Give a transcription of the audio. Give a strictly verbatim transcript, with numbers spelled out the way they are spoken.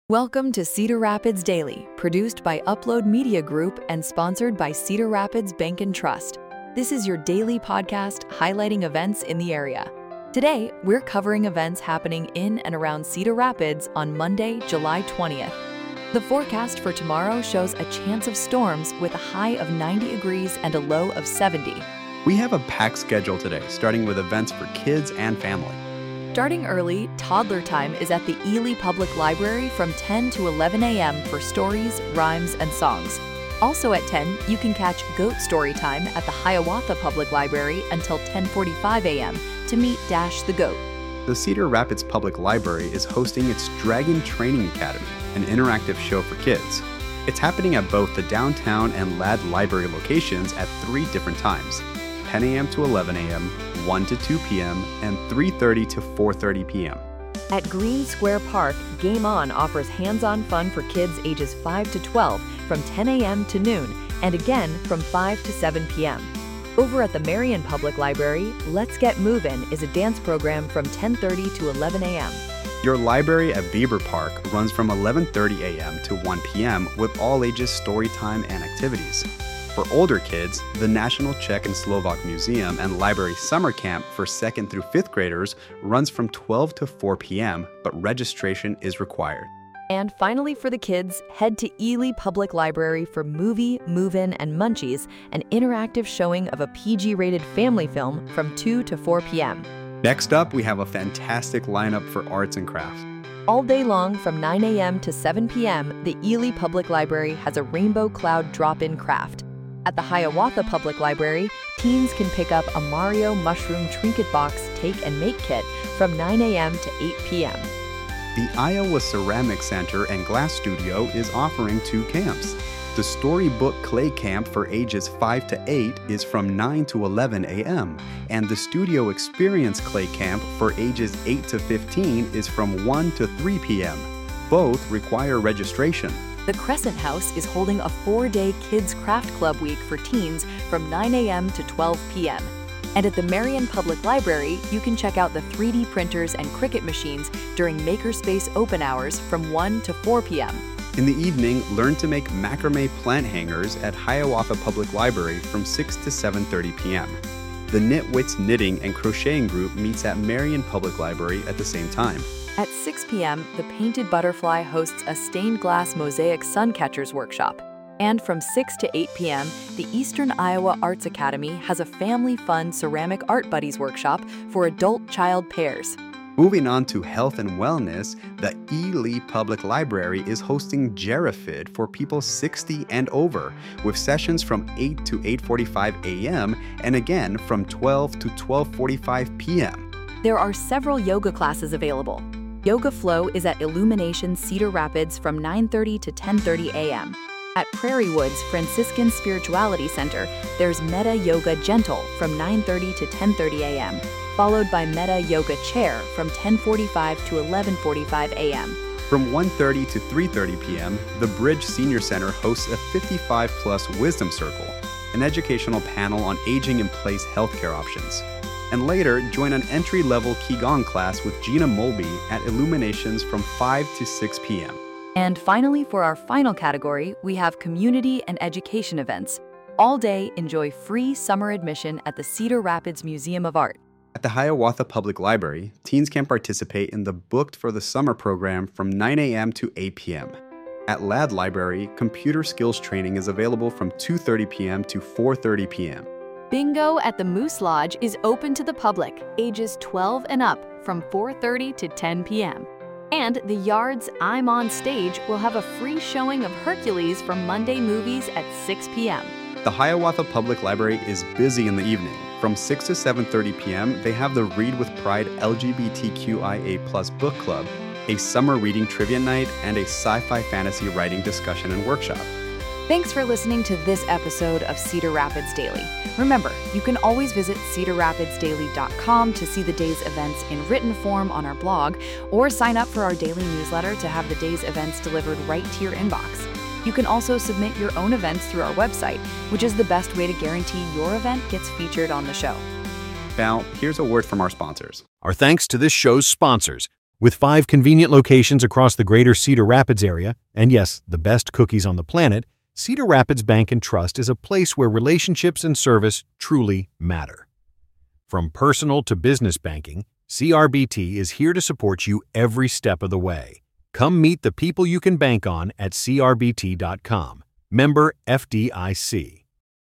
Welcome to Cedar Rapids Daily, produced by Upload Media Group and sponsored by Cedar Rapids Bank and Trust. This is your daily podcast highlighting events in the area. Today, we're covering events happening in and around Cedar Rapids on Monday, July twentieth. The forecast for tomorrow shows a chance of storms with a high of ninety degrees and a low of seventy. We have a packed schedule today, starting with events for kids and family. Starting early, toddler time is at the Ely Public Library from ten to eleven a m for stories, rhymes, and songs. Also at ten, you can catch Goat Story Time at the Hiawatha Public Library until ten forty-five a m to meet Dash the Goat. The Cedar Rapids Public Library is hosting its Dragon Training Academy, an interactive show for kids. It's happening at both the downtown and Ladd Library locations at three different times, ten a m to eleven a m, one to two p m, and three thirty to four thirty p m At Green Square Park, Game On offers hands-on fun for kids ages five to twelve from ten a m to noon, and again from five to seven p m Over at the Marion Public Library, Let's Get Movin' is a dance program from ten thirty to eleven a m Your library at Weber Park runs from eleven thirty a m to one p m with all ages story time and activities. For older kids, the National Czech and Slovak Museum and Library Summer Camp for second through fifth graders runs from twelve to four p m, but registration is required. And finally for the kids, head to Ely Public Library for Movie, Move-In, and Munchies, an interactive showing of a P G-rated family film from two to four p m Next up, we have a fantastic lineup for arts and crafts. All day long from nine a m to seven p m, the Ely Public Library has a Rainbow Cloud drop-in craft. At the Hiawatha Public Library, teens can pick up a Mario Mushroom Trinket Box Take and Make Kit from nine a m to eight p m The Iowa Ceramic Center and Glass Studio is offering two camps. The Storybook Clay Camp for ages five to eight is from nine to eleven a m, and the Studio Experience Clay Camp for ages eight to fifteen is from one to three p m Both require registration. The Crescent House is holding a four-day Kids Craft Club Week for teens from nine a m to twelve p m And at the Marion Public Library, you can check out the three D printers and Cricut machines during Makerspace open hours from one to four p m In the evening, learn to make macrame plant hangers at Hiawatha Public Library from six to seven thirty p m The Knitwits Knitting and Crocheting Group meets at Marion Public Library at the same time. At six p m, the Painted Butterfly hosts a stained glass mosaic suncatchers workshop. And from six to eight p m, the Eastern Iowa Arts Academy has a family fun ceramic art buddies workshop for adult-child pairs. Moving on to health and wellness, the Ely Public Library is hosting Gerafit for people sixty and over, with sessions from eight to eight forty-five a m and again from twelve to twelve forty-five p m There are several yoga classes available. Yoga Flow is at Illumination Cedar Rapids from nine thirty to ten thirty a m At Prairie Woods Franciscan Spirituality Center, there's Metta Yoga Gentle from nine thirty to ten thirty a m, followed by Metta Yoga Chair from ten forty-five to eleven forty-five a m From one thirty to three thirty p m, the Bridge Senior Center hosts a fifty-five plus Wisdom Circle, an educational panel on aging in place healthcare options. And later, join an entry-level Qigong class with Gina Mulby at Illuminations from five to six p m And finally, for our final category, we have community and education events. All day, enjoy free summer admission at the Cedar Rapids Museum of Art. At the Hiawatha Public Library, teens can participate in the Booked for the Summer program from nine a m to eight p m At Ladd Library, computer skills training is available from two thirty p m to four thirty p m Bingo at the Moose Lodge is open to the public, ages twelve and up, from four thirty to ten p m And the Yard's I'm On Stage will have a free showing of Hercules from Monday Movies at six p m The Hiawatha Public Library is busy in the evening. From six to seven thirty p m, they have the Read with Pride L G B T Q I A plus book club, a summer reading trivia night, and a sci-fi fantasy writing discussion and workshop. Thanks for listening to this episode of Cedar Rapids Daily. Remember, you can always visit cedar rapids daily dot com to see the day's events in written form on our blog, or sign up for our daily newsletter to have the day's events delivered right to your inbox. You can also submit your own events through our website, which is the best way to guarantee your event gets featured on the show. Now, here's a word from our sponsors. Our thanks to this show's sponsors: With five convenient locations across the greater Cedar Rapids area, and yes, the best cookies on the planet, Cedar Rapids Bank and Trust is a place where relationships and service truly matter. From personal to business banking, C R B T is here to support you every step of the way. Come meet the people you can bank on at C R B T dot com. Member F D I C.